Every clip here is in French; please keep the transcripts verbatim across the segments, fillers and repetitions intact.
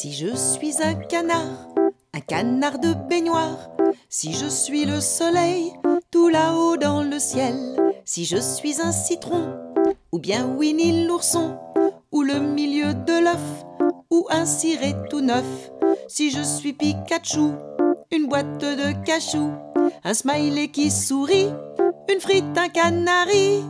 Si je suis un canard, un canard de baignoire, si je suis le soleil, tout là-haut dans le ciel, si je suis un citron, ou bien Winnie l'ourson, ou le milieu de l'œuf, ou un ciré tout neuf, si je suis Pikachu, une boîte de cachou, un smiley qui sourit, une frite, un canari.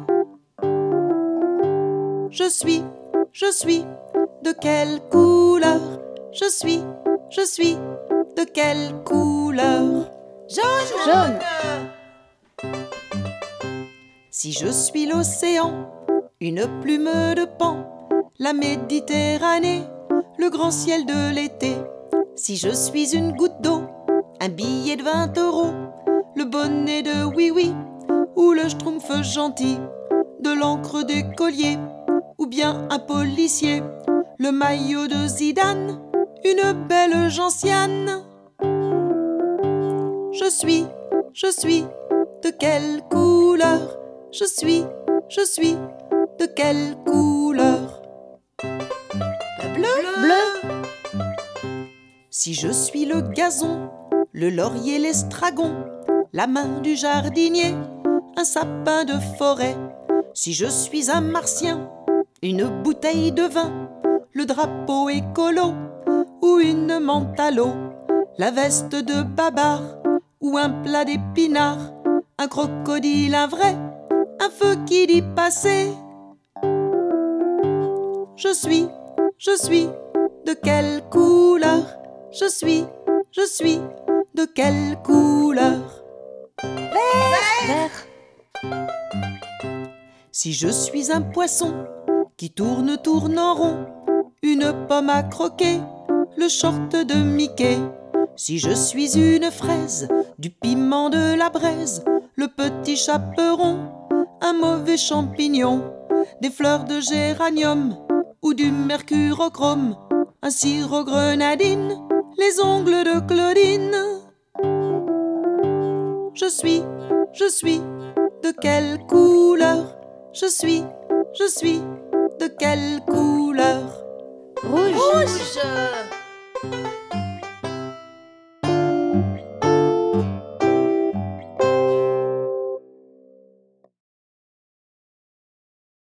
Je suis, je suis, de quelle couleur? Je suis, je suis, de quelle couleur? Jaune. Jaune. Si je suis l'océan, une plume de pan, la Méditerranée, le grand ciel de l'été. Si je suis une goutte d'eau, un billet de vingt euros, le bonnet de oui-oui, ou le schtroumpf gentil, de l'encre des colliers, ou bien un policier, le maillot de Zidane, une belle gentiane. Je suis, je suis, de quelle couleur? Je suis, je suis, de quelle couleur? Bleu. Bleu. Si je suis le gazon, le laurier, l'estragon, la main du jardinier, un sapin de forêt. Si je suis un martien, une bouteille de vin, le drapeau écolo, ou une menthe à l'eau, la veste de Babar, ou un plat d'épinards, un crocodile, un vrai, un feu qui dit passer. Je suis, je suis, de quelle couleur? Je suis, je suis, de quelle couleur? Vert. Vert. Si je suis un poisson qui tourne, tourne en rond, une pomme à croquer, le short de Mickey. Si je suis une fraise, du piment, de la braise, le petit chaperon, un mauvais champignon, des fleurs de géranium ou du mercurochrome, un sirop grenadine, les ongles de Claudine. Je suis, je suis, de quelle couleur? Je suis, je suis, de quelle couleur? Rouge. Rouge.